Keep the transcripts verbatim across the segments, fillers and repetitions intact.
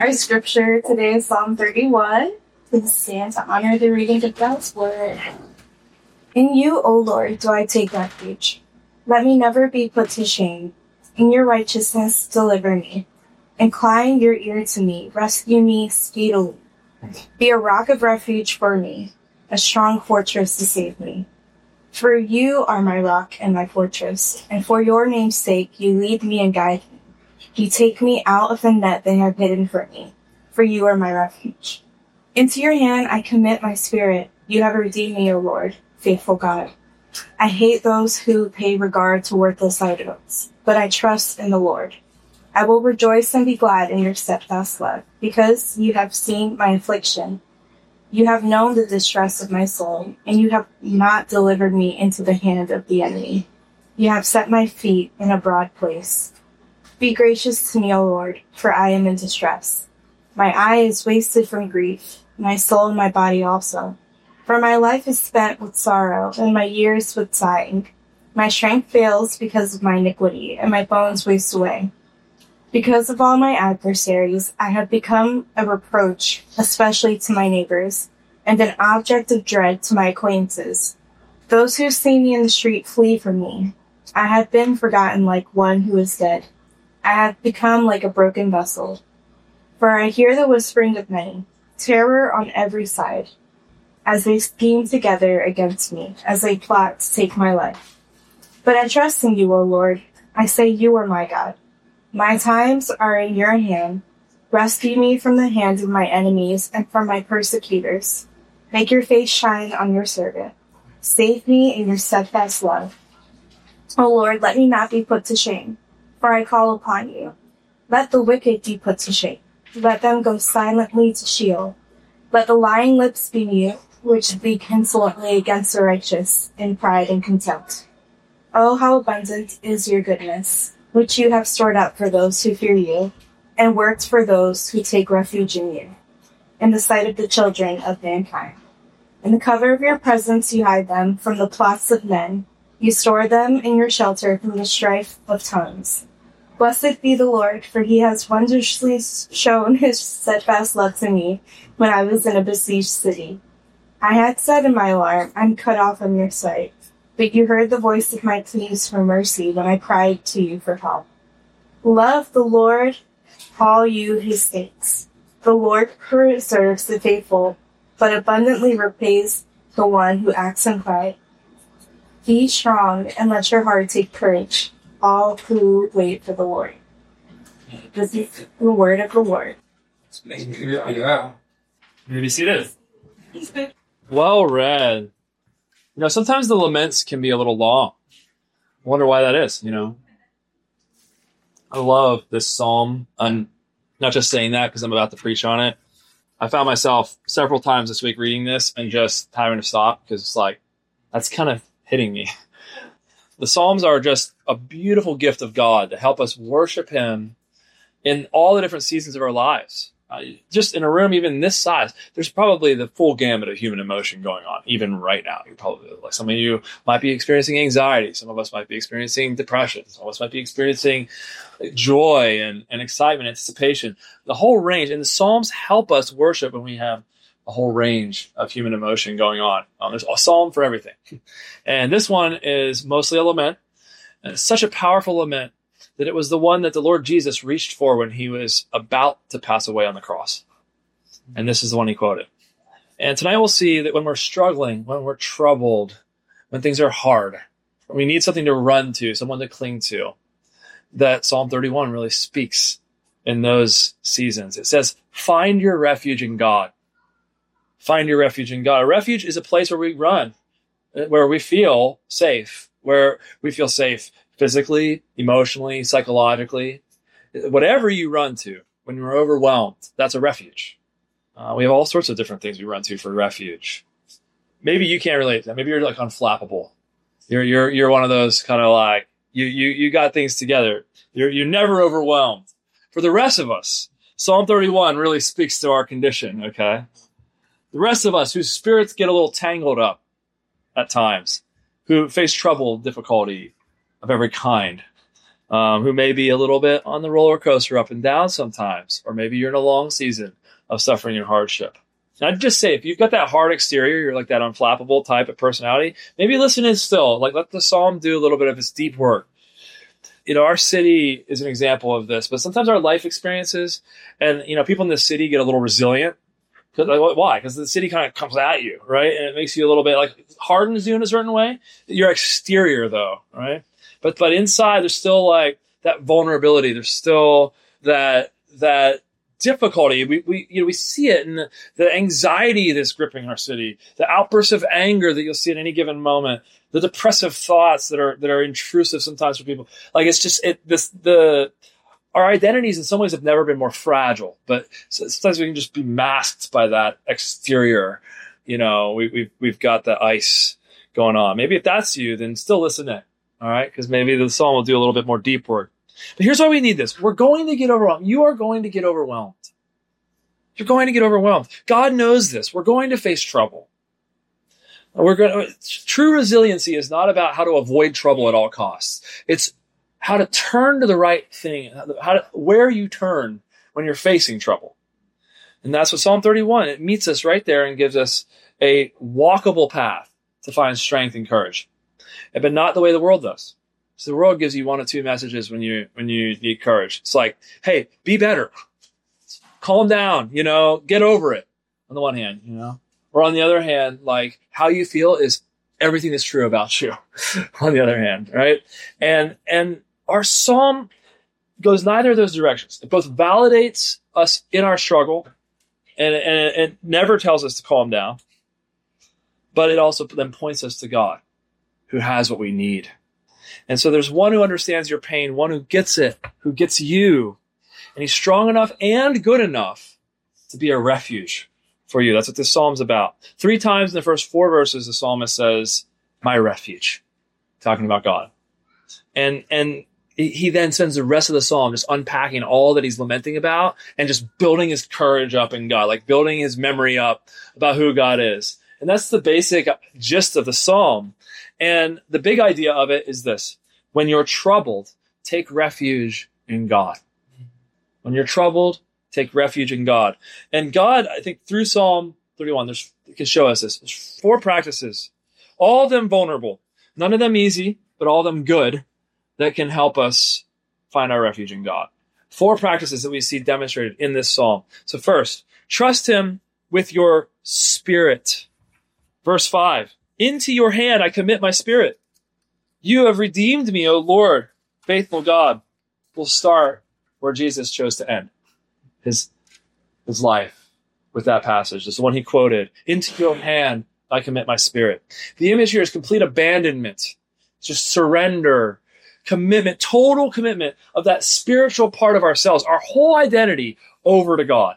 Our scripture today is Psalm thirty-one. Please stand to honor the reading of God's word. In you, O Lord, do I take refuge. Let me never be put to shame. In your righteousness, deliver me. Incline your ear to me. Rescue me speedily. Be a rock of refuge for me, a strong fortress to save me. For you are my rock and my fortress, and for your name's sake you lead me and guide me. You take me out of the net they have hidden for me, for you are my refuge. Into your hand I commit my spirit. You have redeemed me, O Lord, faithful God. I hate those who pay regard to worthless idols, but I trust in the Lord. I will rejoice and be glad in your steadfast love, because you have seen my affliction. You have known the distress of my soul, and you have not delivered me into the hand of the enemy. You have set my feet in a broad place. Be gracious to me, O Lord, for I am in distress. My eye is wasted from grief, my soul and my body also. For my life is spent with sorrow, and my years with sighing. My strength fails because of my iniquity, and my bones waste away. Because of all my adversaries, I have become a reproach, especially to my neighbors, and an object of dread to my acquaintances. Those who see me in the street flee from me. I have been forgotten like one who is dead. I have become like a broken vessel. For I hear the whispering of many, terror on every side, as they scheme together against me, as they plot to take my life. But I trust in you, O Lord. I say you are my God. My times are in your hand. Rescue me from the hands of my enemies and from my persecutors. Make your face shine on your servant. Save me in your steadfast love. O Lord, let me not be put to shame, for I call upon you. Let the wicked be put to shame. Let them go silently to Sheol. Let the lying lips be mute, which speak insolently against the righteous in pride and contempt. Oh, how abundant is your goodness, which you have stored up for those who fear you, and worked for those who take refuge in you, in the sight of the children of mankind. In the cover of your presence you hide them from the plots of men. You store them in your shelter from the strife of tongues. Blessed be the Lord, for he has wondrously shown his steadfast love to me when I was in a besieged city. I had said in my alarm, I'm cut off from your sight. But you heard the voice of my pleas for mercy when I cried to you for help. Love the Lord, all you his saints. The Lord preserves the faithful, but abundantly repays the one who acts in pride. Be strong and let your heart take courage, all who wait for the Lord. This is the word of the Lord. Yeah. Maybe see this. Well read. You know, sometimes the laments can be a little long. I wonder why that is, you know. I love this psalm. I'm not just saying that because I'm about to preach on it. I found myself several times this week reading this and just having to stop because it's like, that's kind of hitting me. The Psalms are just a beautiful gift of God to help us worship him in all the different seasons of our lives. Uh, just in a room even this size, there's probably the full gamut of human emotion going on, even right now. You probably, like some of you might be experiencing anxiety. Some of us might be experiencing depression. Some of us might be experiencing joy and, and excitement, anticipation, the whole range. And the Psalms help us worship when we have a whole range of human emotion going on. Um, there's a psalm for everything. And this one is mostly a lament. And it's such a powerful lament that it was the one that the Lord Jesus reached for when he was about to pass away on the cross. And this is the one he quoted. And tonight we'll see that when we're struggling, when we're troubled, when things are hard, when we need something to run to, someone to cling to, that Psalm thirty-one really speaks in those seasons. It says, find your refuge in God. Find your refuge in God. A refuge is a place where we run, where we feel safe, where we feel safe physically, emotionally, psychologically. Whatever you run to when you're overwhelmed, that's a refuge. Uh, we have all sorts of different things we run to for refuge. Maybe you can't relate to that. Maybe you're like unflappable. You're you're you're one of those kind of like you you you got things together. You're you're never overwhelmed. For the rest of us, Psalm thirty-one really speaks to our condition, okay? The rest of us whose spirits get a little tangled up at times, who face trouble, difficulty of every kind, um, who may be a little bit on the roller coaster up and down sometimes, or maybe you're in a long season of suffering and hardship. And I'd just say, if you've got that hard exterior, you're like that unflappable type of personality, maybe listen in still. Like, let the psalm do a little bit of its deep work. You know, our city is an example of this, but sometimes our life experiences and, you know, people in the city get a little resilient. Like, why? Because the city kind of comes at you, right? And it makes you a little bit like hardens you in a certain way. Your exterior, though, right? But but inside, there's still like that vulnerability. There's still that that difficulty. We we you know we see it in the, the anxiety that's gripping our city, the outbursts of anger that you'll see at any given moment, the depressive thoughts that are that are intrusive sometimes for people. Like, it's just it this the our identities in some ways have never been more fragile, but sometimes we can just be masked by that exterior. You know, we, we've we've got the ice going on. Maybe if that's you, then still listen in. All right, because maybe the psalm will do a little bit more deep work. But here's why we need this. We're going to get overwhelmed. You are going to get overwhelmed. You're going to get overwhelmed. God knows this. We're going to face trouble. We're going to, true resiliency is not about how to avoid trouble at all costs. It's how to turn to the right thing, how to, where you turn when you're facing trouble. And that's what Psalm thirty-one, it meets us right there and gives us a walkable path to find strength and courage. But not the way the world does. So the world gives you one or two messages when you when you need courage. It's like, hey, be better. Calm down, you know, get over it. On the one hand, you know. Or on the other hand, like, how you feel is everything that's true about you. On the other hand, right? And and our psalm goes neither of those directions. It both validates us in our struggle, and, and it never tells us to calm down, but it also then points us to God, who has what we need. And so there's one who understands your pain, one who gets it, who gets you, and he's strong enough and good enough to be a refuge for you. That's what this psalm's about. Three times in the first four verses, the psalmist says, my refuge, talking about God. And, and he then spends the rest of the psalm just unpacking all that he's lamenting about and just building his courage up in God, like building his memory up about who God is. And that's the basic gist of the psalm. And the big idea of it is this. When you're troubled, take refuge in God. When you're troubled, take refuge in God. And God, I think through Psalm thirty-one, there's, it can show us this. There's four practices, all of them vulnerable, none of them easy, but all of them good, that can help us find our refuge in God. Four practices that we see demonstrated in this psalm. So first, trust him with your spirit. Verse five, into your hand I commit my spirit. You have redeemed me, O Lord, faithful God. We'll start where Jesus chose to end his, his life with that passage. It's the one he quoted. Into your hand I commit my spirit. The image here is complete abandonment. It's just surrender, commitment, total commitment of that spiritual part of ourselves, our whole identity over to God.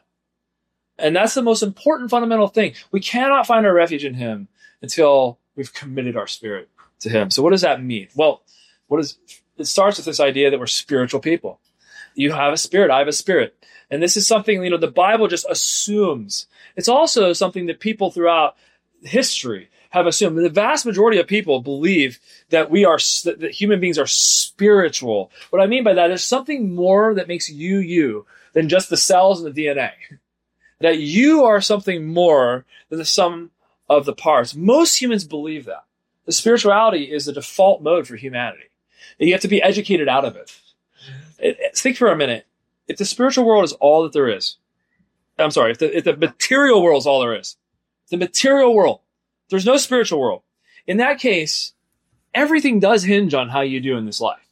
And that's the most important fundamental thing. We cannot find our refuge in him until we've committed our spirit to him. So what does that mean? Well, what is, it starts with this idea that we're spiritual people. You have a spirit, I have a spirit. And this is something, you know, the Bible just assumes. It's also something that people throughout history have assumed. The vast majority of people believe that we are, that human beings are spiritual. What I mean by that is something more that makes you you than just the cells and the D N A. That you are something more than the sum of the parts. Most humans believe that. The spirituality is the default mode for humanity. And you have to be educated out of it. it, it think for a minute. If the spiritual world is all that there is, I'm sorry, if the, if the material world is all there is, the material world, there's no spiritual world. In that case, everything does hinge on how you do in this life.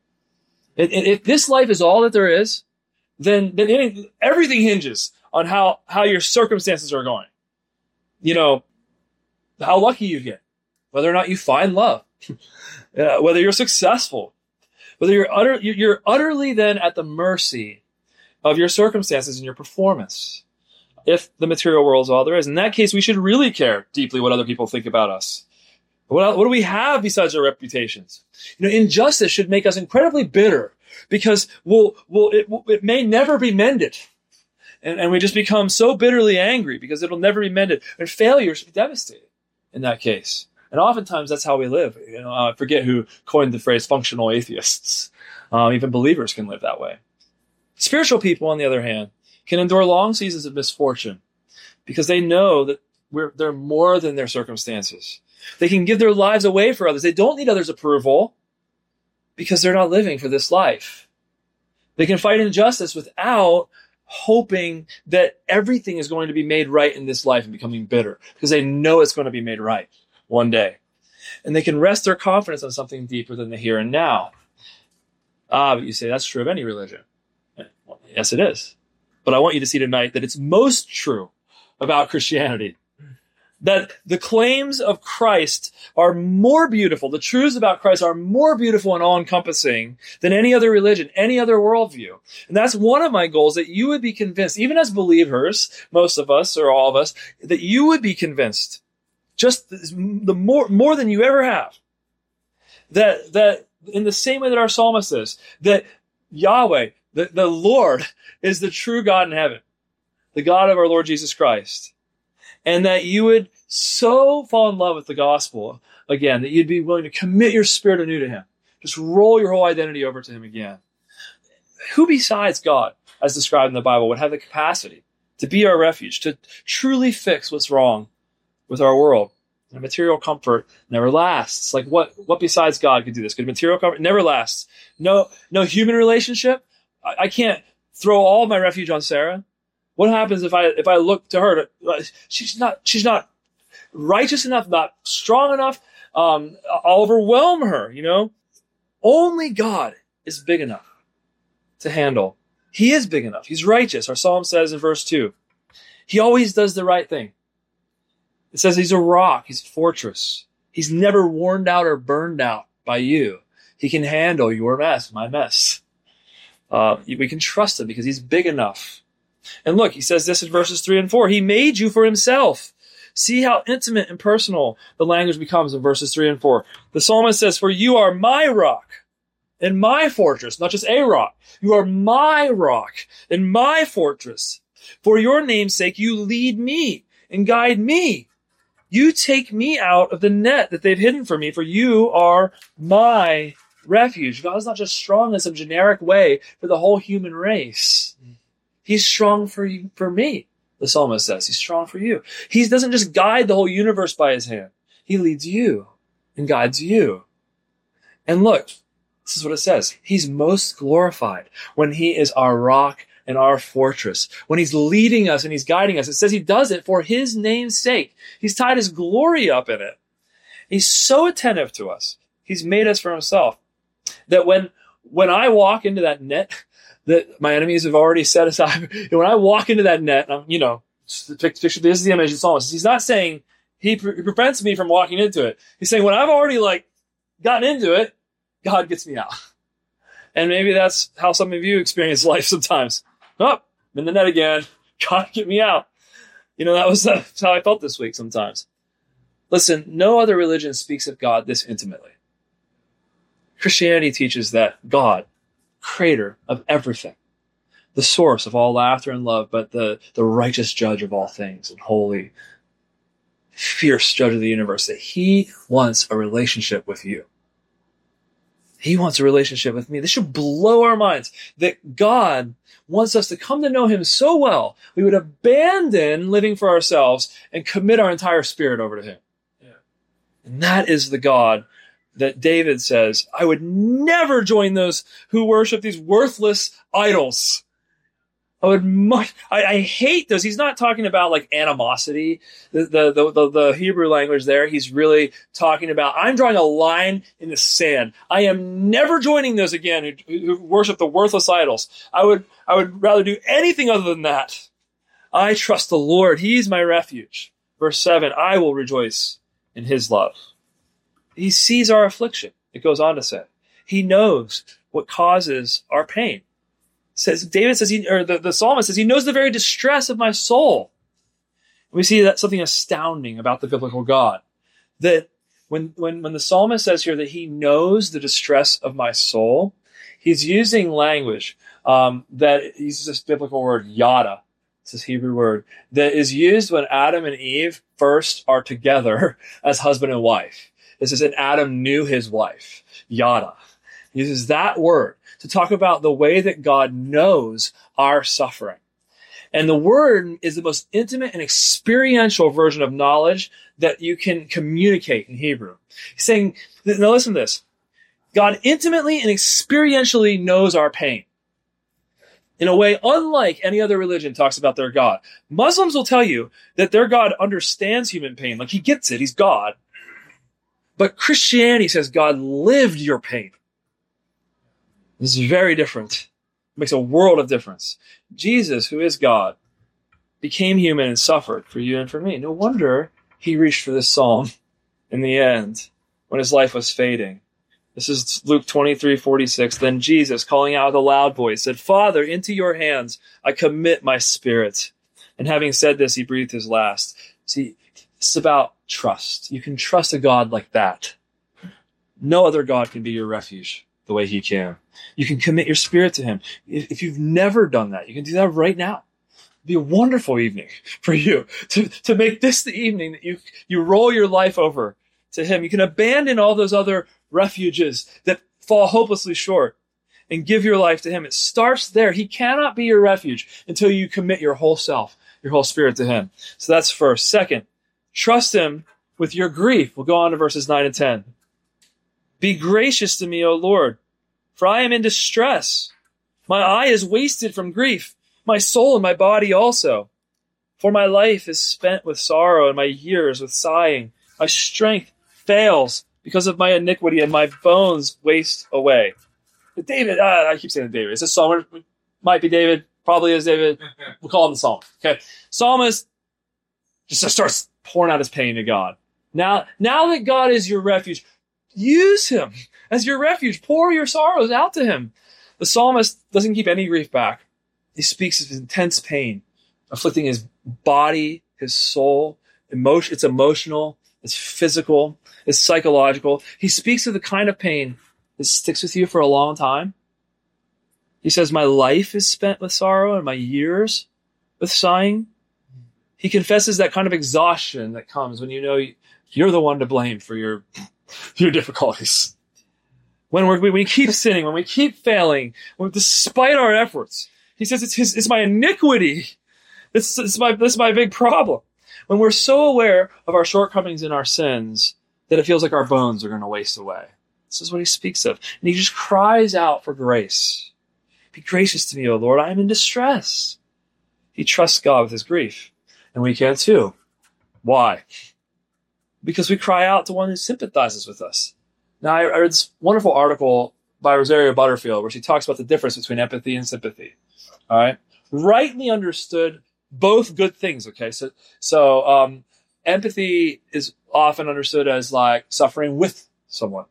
If, if this life is all that there is, then, then any, everything hinges on how, how your circumstances are going. You know, how lucky you get, whether or not you find love, uh, whether you're successful, whether you're utter, you're utterly then at the mercy of your circumstances and your performance. If the material world is all there is, in that case, we should really care deeply what other people think about us. What, what do we have besides our reputations? You know, injustice should make us incredibly bitter because we'll, we'll, it, it may never be mended. And, and we just become so bitterly angry because it'll never be mended. And failure should be devastating in that case. And oftentimes that's how we live. You know, I forget who coined the phrase functional atheists. Um, even believers can live that way. Spiritual people, on the other hand, can endure long seasons of misfortune because they know that we're, they're more than their circumstances. They can give their lives away for others. They don't need others' approval because they're not living for this life. They can fight injustice without hoping that everything is going to be made right in this life and becoming bitter because they know it's going to be made right one day. And they can rest their confidence on something deeper than the here and now. Ah, but you say that's true of any religion. Well, yes, it is. But I want you to see tonight that it's most true about Christianity. That the claims of Christ are more beautiful, the truths about Christ are more beautiful and all-encompassing than any other religion, any other worldview. And that's one of my goals, that you would be convinced, even as believers, most of us or all of us, that you would be convinced, just the more, more than you ever have, that, that in the same way that our psalmist is, that Yahweh, the, the Lord, is the true God in heaven, the God of our Lord Jesus Christ. And that you would so fall in love with the gospel again, that you'd be willing to commit your spirit anew to him. Just roll your whole identity over to him again. Who besides God, as described in the Bible, would have the capacity to be our refuge, to truly fix what's wrong with our world? And material comfort never lasts. Like what, what besides God could do this? Could material comfort? It never lasts. No, no human relationship. I, I can't throw all my refuge on Sarah. What happens if I if I look to her? To, she's not she's not righteous enough, not strong enough. Um, I'll overwhelm her. You know, only God is big enough to handle. He is big enough. He's righteous. Our psalm says in verse two, he always does the right thing. It says he's a rock. He's a fortress. He's never worn out or burned out by you. He can handle your mess, my mess. Uh, we can trust him because he's big enough. And look, he says this in verses three and four. He made you for himself. See how intimate and personal the language becomes in verses three and four. The psalmist says, for you are my rock and my fortress, not just a rock. You are my rock and my fortress. For your name's sake, you lead me and guide me. You take me out of the net that they've hidden for me, for you are my refuge. God is not just strong in some generic way for the whole human race. He's strong for you, for me, the psalmist says. He's strong for you. He doesn't just guide the whole universe by his hand. He leads you and guides you. And look, this is what it says. He's most glorified when he is our rock and our fortress. When he's leading us and he's guiding us, it says he does it for his name's sake. He's tied his glory up in it. He's so attentive to us. He's made us for himself that when, when I walk into that net that my enemies have already set aside, when I walk into that net, I'm, you know, picture, this is the image of the psalmist. He's not saying he, pre- he prevents me from walking into it. He's saying when I've already like gotten into it, God gets me out. And maybe that's how some of you experience life sometimes. Oh, I'm in the net again. God, get me out. You know, that was uh, how I felt this week sometimes. Listen, no other religion speaks of God this intimately. Christianity teaches that God, creator of everything, the source of all laughter and love, but the, the righteous judge of all things and holy, fierce judge of the universe, that he wants a relationship with you. He wants a relationship with me. This should blow our minds that God wants us to come to know him so well, we would abandon living for ourselves and commit our entire spirit over to him. Yeah. And that is the God that David says, I would never join those who worship these worthless idols. I would much, I, I hate those. He's not talking about like animosity. The, the, the, the, the Hebrew language there, he's really talking about, I'm drawing a line in the sand. I am never joining those again who, who worship the worthless idols. I would, I would rather do anything other than that. I trust the Lord. He's my refuge. Verse seven, I will rejoice in his love. He sees our affliction. It goes on to say, he knows what causes our pain. Says David says, he, or the, the psalmist says, he knows the very distress of my soul. We see that something astounding about the biblical God. That when, when, when the psalmist says here that he knows the distress of my soul, he's using language um, that he uses this biblical word yada. It's this Hebrew word that is used when Adam and Eve first are together as husband and wife. This is, and Adam knew his wife, yada. He uses that word to talk about the way that God knows our suffering. And the word is the most intimate and experiential version of knowledge that you can communicate in Hebrew. He's saying, now listen to this. God intimately and experientially knows our pain in a way unlike any other religion talks about their God. Muslims will tell you that their God understands human pain. Like he gets it. He's God. But Christianity says God lived your pain. This is very different. It makes a world of difference. Jesus, who is God, became human and suffered for you and for me. No wonder he reached for this psalm in the end when his life was fading. This is Luke twenty-three forty-six. Then Jesus, calling out with a loud voice, said, Father, into your hands I commit my spirit. And having said this, he breathed his last. See, it's about trust. You can trust a God like that. No other God can be your refuge the way he can. You can commit your spirit to him. If you've never done that, you can do that right now. It'd be a wonderful evening for you to, to make this the evening that you, you roll your life over to him. You can abandon all those other refuges that fall hopelessly short and give your life to him. It starts there. He cannot be your refuge until you commit your whole self, your whole spirit to him. So that's first. Second, trust him with your grief. We'll go on to verses nine and ten. Be gracious to me, O Lord, for I am in distress. My eye is wasted from grief, my soul and my body also. For my life is spent with sorrow and my years with sighing. My strength fails because of my iniquity, and my bones waste away. David, uh, I keep saying David. Is this psalm? Might be David. Probably is David. We'll call him the psalmist. Okay. Psalmist just starts pouring out his pain to God. Now, now that God is your refuge, use him as your refuge. Pour your sorrows out to him. The psalmist doesn't keep any grief back. He speaks of his intense pain, afflicting his body, his soul. Emotion, it's emotional. It's physical. It's psychological. He speaks of the kind of pain that sticks with you for a long time. He says, my life is spent with sorrow and my years with sighing. He confesses that kind of exhaustion that comes when you know you're the one to blame for your, your difficulties. When, we're, when we keep sinning, when we keep failing, when, despite our efforts, he says it's his, it's my iniquity. It's, it's my, this is my big problem. When we're so aware of our shortcomings and our sins that it feels like our bones are going to waste away. This is what he speaks of. And he just cries out for grace. Be gracious to me, O Lord. I am in distress. He trusts God with his grief. And we can too. Why? Because we cry out to one who sympathizes with us. Now, I read this wonderful article by Rosaria Butterfield where she talks about the difference between empathy and sympathy. All right? Rightly understood, both good things, okay? So, so um, empathy is often understood as like suffering with someone,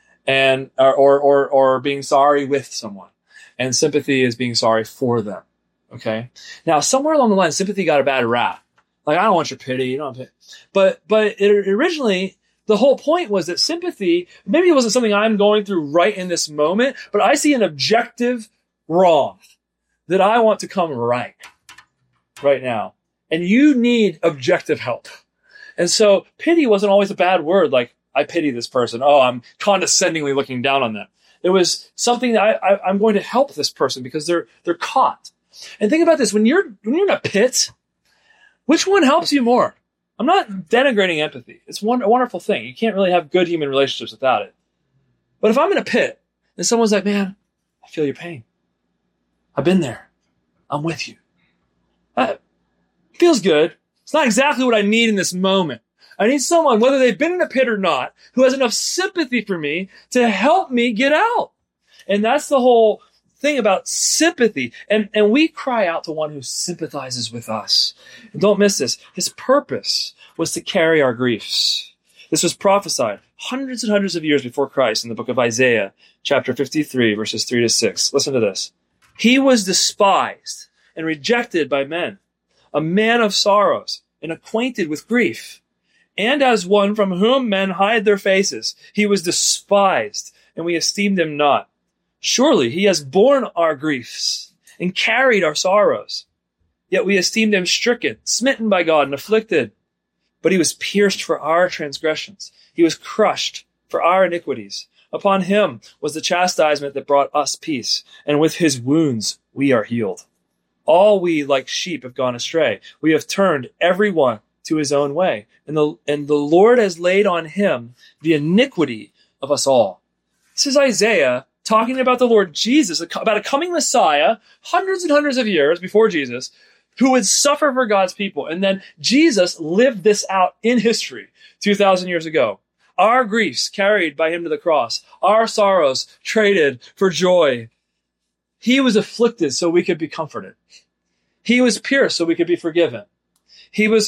and or, or or or being sorry with someone, and sympathy is being sorry for them. Okay. Now, somewhere along the line, sympathy got a bad rap. Like, I don't want your pity, you don't have pity. But but it, originally, the whole point was that sympathy, maybe it wasn't something I'm going through right in this moment, but I see an objective wrong that I want to come right. right now. And you need objective help. And so pity wasn't always a bad word, like, I pity this person. Oh, I'm condescendingly looking down on them. It was something that I, I, I'm going to help this person because they're they're caught. And think about this. When you're when you're in a pit, which one helps you more? I'm not denigrating empathy. It's one, a wonderful thing. You can't really have good human relationships without it. But if I'm in a pit and someone's like, man, I feel your pain. I've been there. I'm with you. That feels good. It's not exactly what I need in this moment. I need someone, whether they've been in a pit or not, who has enough sympathy for me to help me get out. And that's the whole thing about sympathy. And, and we cry out to one who sympathizes with us. And don't miss this. His purpose was to carry our griefs. This was prophesied hundreds and hundreds of years before Christ in the book of Isaiah, chapter fifty-three, verses three to six. Listen to this. He was despised and rejected by men, a man of sorrows and acquainted with grief. And as one from whom men hide their faces, he was despised, and we esteemed him not. Surely he has borne our griefs and carried our sorrows. Yet we esteemed him stricken, smitten by God, and afflicted. But he was pierced for our transgressions. He was crushed for our iniquities. Upon him was the chastisement that brought us peace, and with his wounds we are healed. All we like sheep have gone astray. We have turned every one to his own way, and the, and the Lord has laid on him the iniquity of us all. This is Isaiah talking about the Lord Jesus, about a coming Messiah, hundreds and hundreds of years before Jesus, who would suffer for God's people. And then Jesus lived this out in history two thousand years ago. Our griefs carried by him to the cross, our sorrows traded for joy. He was afflicted so we could be comforted. He was pierced so we could be forgiven. He was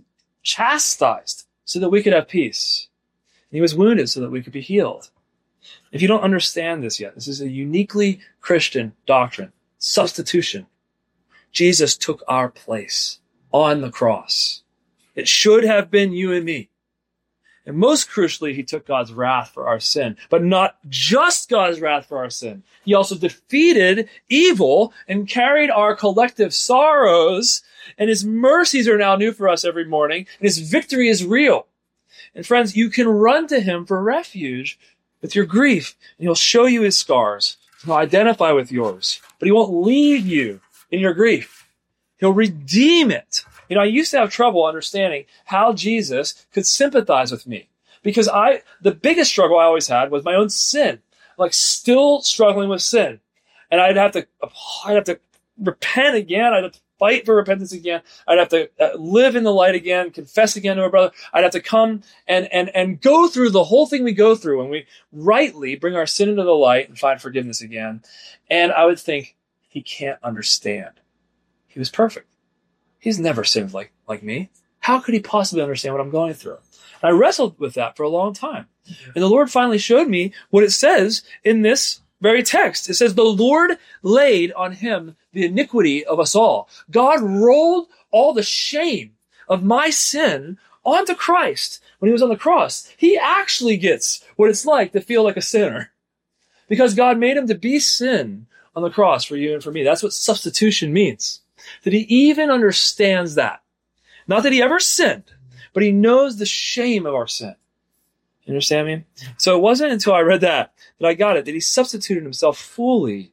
chastised so that we could have peace. And he was wounded so that we could be healed. If you don't understand this yet, this is a uniquely Christian doctrine. Substitution. Jesus took our place on the cross. It should have been you and me. And most crucially, he took God's wrath for our sin, but not just God's wrath for our sin. He also defeated evil and carried our collective sorrows, and his mercies are now new for us every morning, and his victory is real. And friends, you can run to him for refuge with your grief, and he'll show you his scars. He'll identify with yours, but he won't leave you in your grief. He'll redeem it. You know, I used to have trouble understanding how Jesus could sympathize with me, because I, the biggest struggle I always had was my own sin, like still struggling with sin. And I'd have to, I'd have to repent again. I'd have to fight for repentance again. I'd have to uh, live in the light again, confess again to a brother. I'd have to come and, and, and go through the whole thing we go through when we rightly bring our sin into the light and find forgiveness again. And I would think, he can't understand. He was perfect. He's never sinned like, like me. How could he possibly understand what I'm going through? And I wrestled with that for a long time. And the Lord finally showed me what it says in this very text. It says, the Lord laid on him the iniquity of us all. God rolled all the shame of my sin onto Christ when he was on the cross. He actually gets what it's like to feel like a sinner, because God made him to be sin on the cross for you and for me. That's what substitution means. That he even understands that. Not that he ever sinned, but he knows the shame of our sin. You understand me? So it wasn't until I read that that I got it, that he substituted himself fully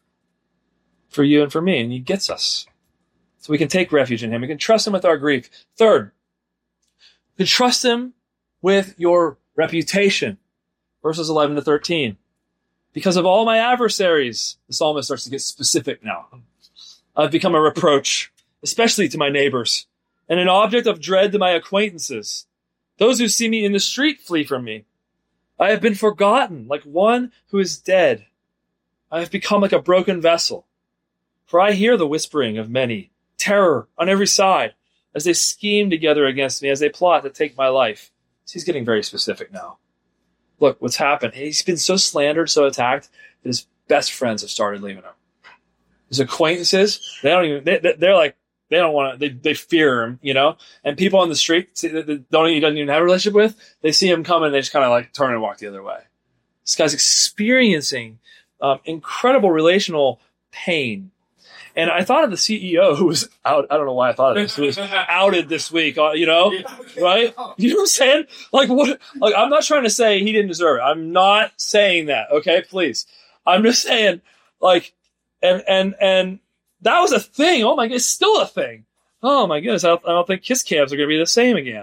for you and for me, and he gets us. So we can take refuge in him. We can trust him with our grief. Third, we can trust him with your reputation. Verses eleven to thirteen. Because of all my adversaries, the psalmist starts to get specific now. I've become a reproach, especially to my neighbors, and an object of dread to my acquaintances. Those who see me in the street flee from me. I have been forgotten like one who is dead. I have become like a broken vessel. For I hear the whispering of many, terror on every side, as they scheme together against me, as they plot to take my life. So he's getting very specific now. Look, what's happened. He's been so slandered, so attacked, that his best friends have started leaving him. His acquaintances, they don't even, they, they're like, they don't want to, they, they fear him, you know? And people on the street that don't, he doesn't even have a relationship with, they see him coming and they just kind of like turn and walk the other way. This guy's experiencing um, incredible relational pain. And I thought of the C E O who was out. I don't know why I thought of this. Who was outed this week, you know, right? You know what I'm saying? Like what? Like I'm not trying to say he didn't deserve it. I'm not saying that. Okay, please. I'm just saying, like, and and and that was a thing. Oh my god, it's still a thing. Oh my goodness, I don't, I don't think kiss cams are going to be the same again.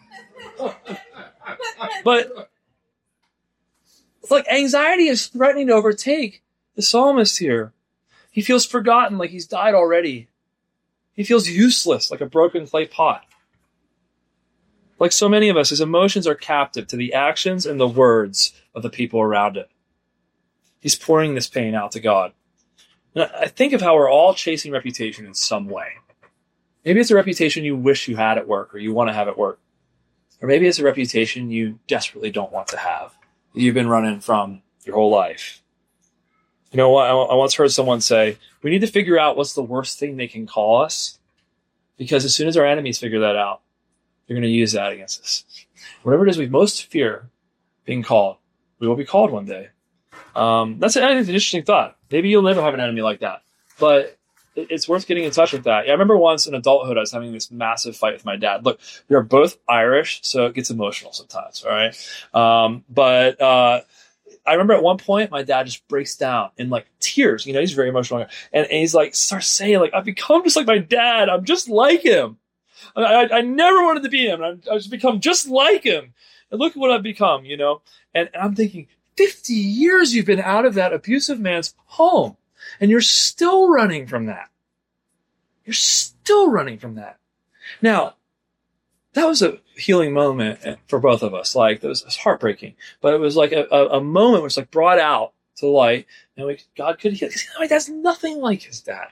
But it's like anxiety is threatening to overtake the psalmist here. He feels forgotten, like he's died already. He feels useless, like a broken clay pot. Like so many of us, his emotions are captive to the actions and the words of the people around him. He's pouring this pain out to God. And I think of how we're all chasing reputation in some way. Maybe it's a reputation you wish you had at work or you want to have at work. Or maybe it's a reputation you desperately don't want to have, that you've been running from your whole life. You know what? I once heard someone say, we need to figure out what's the worst thing they can call us, because as soon as our enemies figure that out, they're going to use that against us. Whatever it is we most fear being called, we will be called one day. Um, that's I think, an interesting thought. Maybe you'll never have an enemy like that. But it's worth getting in touch with that. Yeah, I remember once in adulthood, I was having this massive fight with my dad. Look, we are both Irish, so it gets emotional sometimes, all right? Um, but uh, I remember at one point, my dad just breaks down in like tears. You know, he's very emotional. And, and he's like, starts saying, like, I've become just like my dad. I'm just like him. I, I, I never wanted to be him. I've, I've just become just like him. And look at what I've become, you know? And, and I'm thinking, fifty years you've been out of that abusive man's home. And you're still running from that. You're still running from that. Now, that was a healing moment for both of us. Like, it was, it was heartbreaking. But it was like a, a, a moment which like brought out to light. And we, God could heal. My dad's nothing like his dad.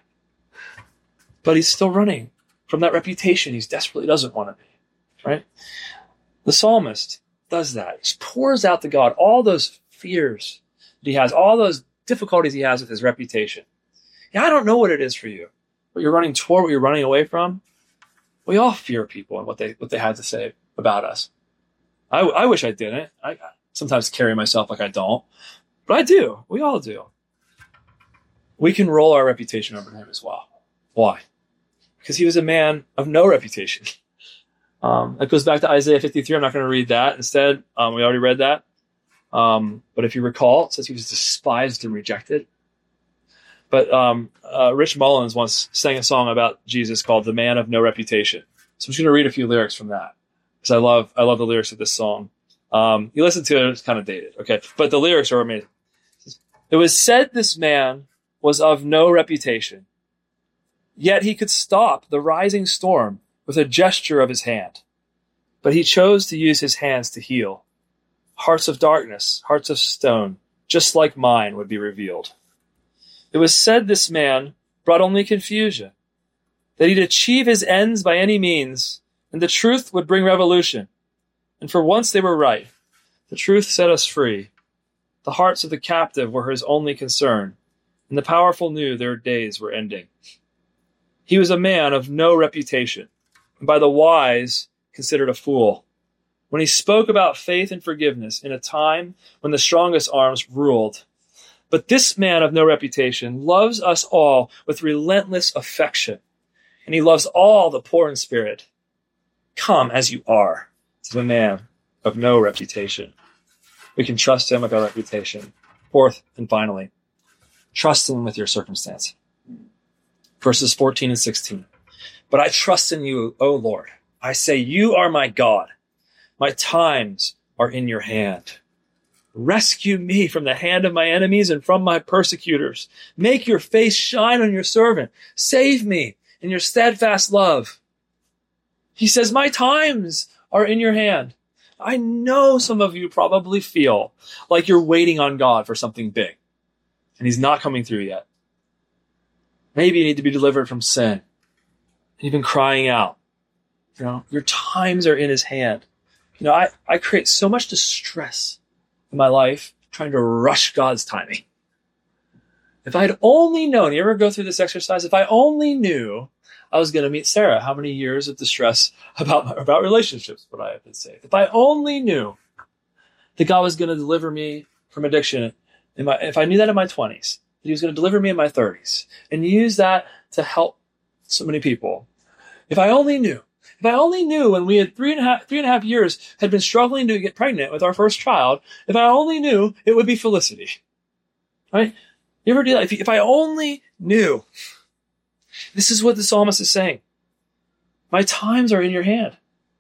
But he's still running from that reputation he desperately doesn't want to be. Right? The psalmist does that. He just pours out to God all those fears that he has, all those difficulties he has with his reputation. Yeah, I don't know what it is for you. What you're running toward, what you're running away from. We all fear people and what they what they had to say about us. I, I wish I didn't. I sometimes carry myself like I don't. But I do. We all do. We can roll our reputation over to him as well. Why? Because he was a man of no reputation. Um, that goes back to Isaiah fifty-three. I'm not going to read that. Instead, um, we already read that. Um, but if you recall, it says he was despised and rejected. But um, uh, Rich Mullins once sang a song about Jesus called "The Man of No Reputation." So I'm just going to read a few lyrics from that because I love I love the lyrics of this song. Um, you listen to it; it's kind of dated, okay? But the lyrics are amazing. It was said this man was of no reputation, yet he could stop the rising storm with a gesture of his hand. But he chose to use his hands to heal. Hearts of darkness, hearts of stone, just like mine, would be revealed. It was said this man brought only confusion, that he'd achieve his ends by any means, and the truth would bring revolution. And for once they were right. The truth set us free. The hearts of the captive were his only concern, and the powerful knew their days were ending. He was a man of no reputation, and by the wise considered a fool. When he spoke about faith and forgiveness in a time when the strongest arms ruled. But this man of no reputation loves us all with relentless affection, and he loves all the poor in spirit. Come as you are to the man of no reputation. We can trust him with our reputation. Fourth and finally, trust him with your circumstance. Verses fourteen and sixteen. But I trust in you, O Lord. I say, you are my God. My times are in your hand. Rescue me from the hand of my enemies and from my persecutors. Make your face shine on your servant. Save me in your steadfast love. He says, my times are in your hand. I know some of you probably feel like you're waiting on God for something big, and he's not coming through yet. Maybe you need to be delivered from sin. You've been crying out. You know, your times are in his hand. You know, I, I create so much distress in my life trying to rush God's timing. If I had only known, you ever go through this exercise? If I only knew I was going to meet Sarah, how many years of distress about, about relationships would I have been saved? If I only knew that God was going to deliver me from addiction, in my, if I knew that in my twenties, that he was going to deliver me in my thirties and use that to help so many people. If I only knew, if I only knew when we had three and a half, three and a half years had been struggling to get pregnant with our first child, if I only knew, it would be Felicity. Right? You ever do that? If, if I only knew. This is what the psalmist is saying. My times are in your hand.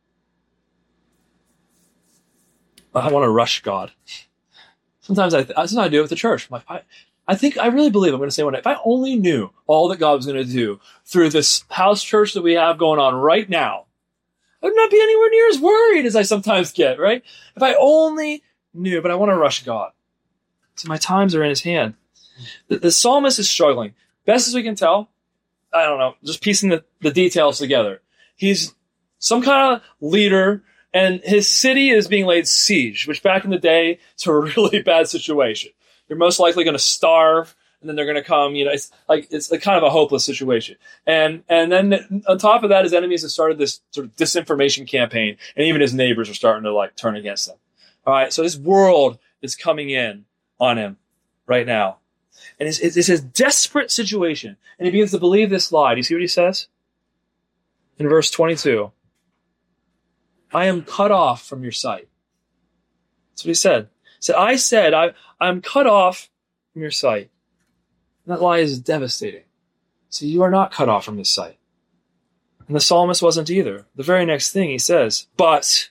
I want to rush God. Sometimes I, sometimes I do it with the church. I'm like, I, I think, I really believe I'm going to say one day, if I only knew all that God was going to do through this house church that we have going on right now, I would not be anywhere near as worried as I sometimes get, right? If I only knew, but I want to rush God. So my times are in his hand. The, the psalmist is struggling. Best as we can tell, I don't know, just piecing the, the details together. He's some kind of leader, and his city is being laid siege, which back in the day, it's a really bad situation. You're most likely going to starve, and then they're going to come, you know, it's like, it's like kind of a hopeless situation. And, and then on top of that, his enemies have started this sort of disinformation campaign, and even his neighbors are starting to like turn against him. All right. So this world is coming in on him right now. And it's, it's a desperate situation. And he begins to believe this lie. Do you see what he says? In verse twenty-two. I am cut off from your sight. That's what he said. He said, I said, I, I'm cut off from your sight. And that lie is devastating. See, you are not cut off from his sight. And the psalmist wasn't either. The very next thing he says, but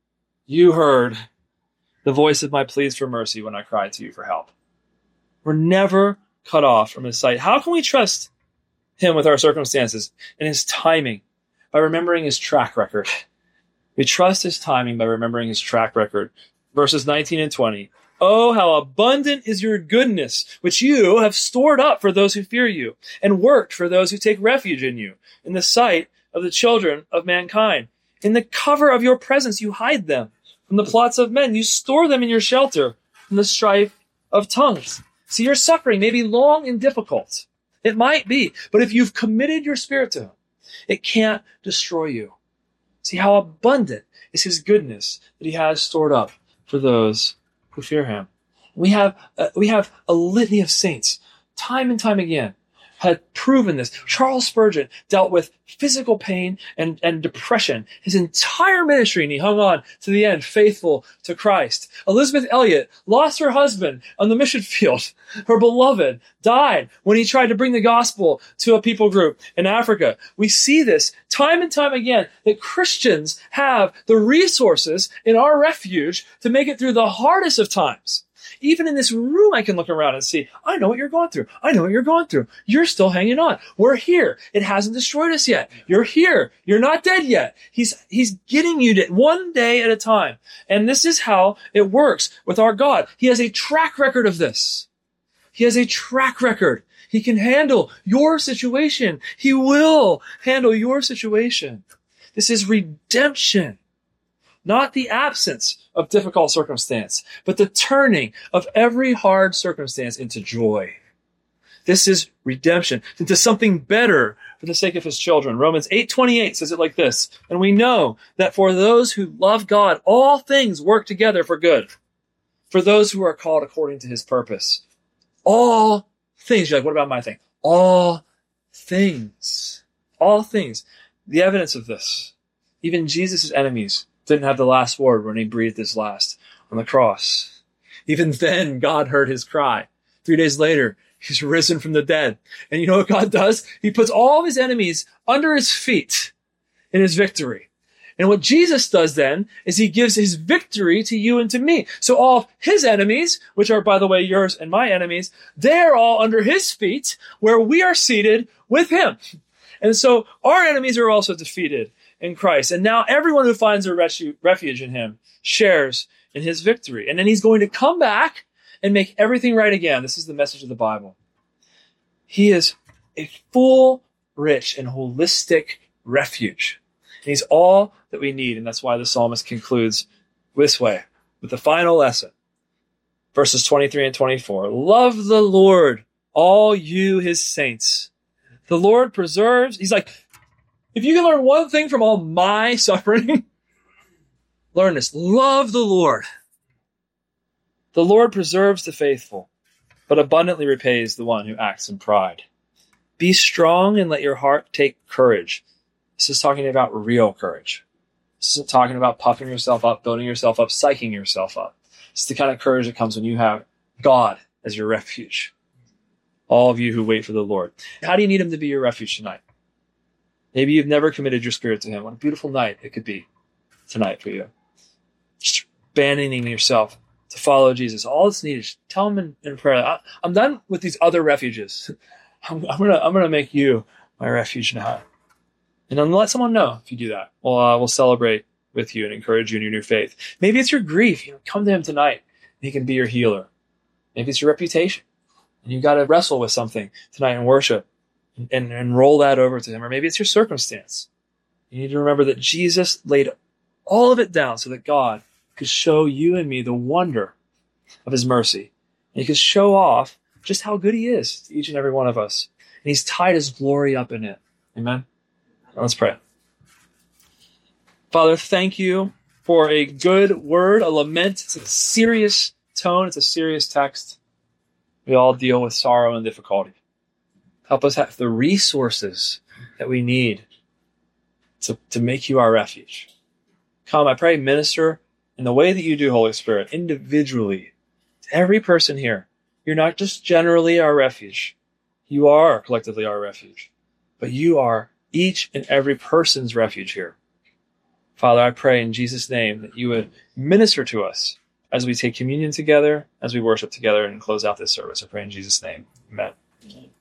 you heard the voice of my pleas for mercy when I cried to you for help. We're never cut off from his sight. How can we trust him with our circumstances and his timing? By remembering his track record. We trust his timing by remembering his track record. Verses nineteen and twenty. Oh, how abundant is your goodness, which you have stored up for those who fear you, and worked for those who take refuge in you, in the sight of the children of mankind. In the cover of your presence you hide them. From the plots of men you store them in your shelter, from the strife of tongues. See, your suffering may be long and difficult. It might be, but if you've committed your spirit to him, it can't destroy you. See how abundant is his goodness that he has stored up for those who fear him. We have, uh, we have a litany of saints, time and time again, had proven this. Charles Spurgeon dealt with physical pain and, and depression his entire ministry, and he hung on to the end, faithful to Christ. Elizabeth Elliot lost her husband on the mission field. Her beloved died when he tried to bring the gospel to a people group in Africa. We see this time and time again, that Christians have the resources in our refuge to make it through the hardest of times. Even in this room, I can look around and see, I know what you're going through. I know what you're going through. You're still hanging on. We're here. It hasn't destroyed us yet. You're here. You're not dead yet. He's, he's getting you to one day at a time. And this is how it works with our God. He has a track record of this. He has a track record. He can handle your situation. He will handle your situation. This is redemption. Not the absence of difficult circumstance, but the turning of every hard circumstance into joy. This is redemption, into something better for the sake of his children. Romans eight twenty-eight says it like this, and we know that for those who love God, all things work together for good, for those who are called according to his purpose. All things. You're like, what about my thing? All things. All things. The evidence of this, even Jesus' enemies didn't have the last word when he breathed his last on the cross. Even then, God heard his cry. Three days later, he's risen from the dead. And you know what God does? He puts all of his enemies under his feet in his victory. And what Jesus does then is he gives his victory to you and to me. So all of his enemies, which are, by the way, yours and my enemies, they're all under his feet where we are seated with him. And so our enemies are also defeated in Christ. And now everyone who finds a refuge in him shares in his victory. And then he's going to come back and make everything right again. This is the message of the Bible. He is a full, rich, and holistic refuge. And he's all that we need. And that's why the psalmist concludes this way with the final lesson. Verses twenty-three and twenty-four. Love the Lord, all you his saints. The Lord preserves. He's like, if you can learn one thing from all my suffering, learn this. Love the Lord. The Lord preserves the faithful, but abundantly repays the one who acts in pride. Be strong and let your heart take courage. This is talking about real courage. This isn't talking about puffing yourself up, building yourself up, psyching yourself up. It's the kind of courage that comes when you have God as your refuge. All of you who wait for the Lord. How do you need him to be your refuge tonight? Maybe you've never committed your spirit to him. What a beautiful night it could be tonight for you. Just abandoning yourself to follow Jesus. All that's needed is tell him in, in prayer, I, I'm done with these other refuges. I'm, I'm gonna I'm gonna make you my refuge now. And then let someone know if you do that. Well, uh, we'll celebrate with you and encourage you in your new faith. Maybe it's your grief. You know, come to him tonight. And he can be your healer. Maybe it's your reputation. And you've got to wrestle with something tonight in worship. And, and roll that over to him. Or maybe it's your circumstance. You need to remember that Jesus laid all of it down so that God could show you and me the wonder of his mercy. And he could show off just how good he is to each and every one of us. And he's tied his glory up in it. Amen? Now let's pray. Father, thank you for a good word, a lament. It's a serious tone. It's a serious text. We all deal with sorrow and difficulty. Help us have the resources that we need to, to make you our refuge. Come, I pray, minister in the way that you do, Holy Spirit, individually to every person here. You're not just generally our refuge. You are collectively our refuge. But you are each and every person's refuge here. Father, I pray in Jesus' name that you would minister to us as we take communion together, as we worship together and close out this service. I pray in Jesus' name. Amen.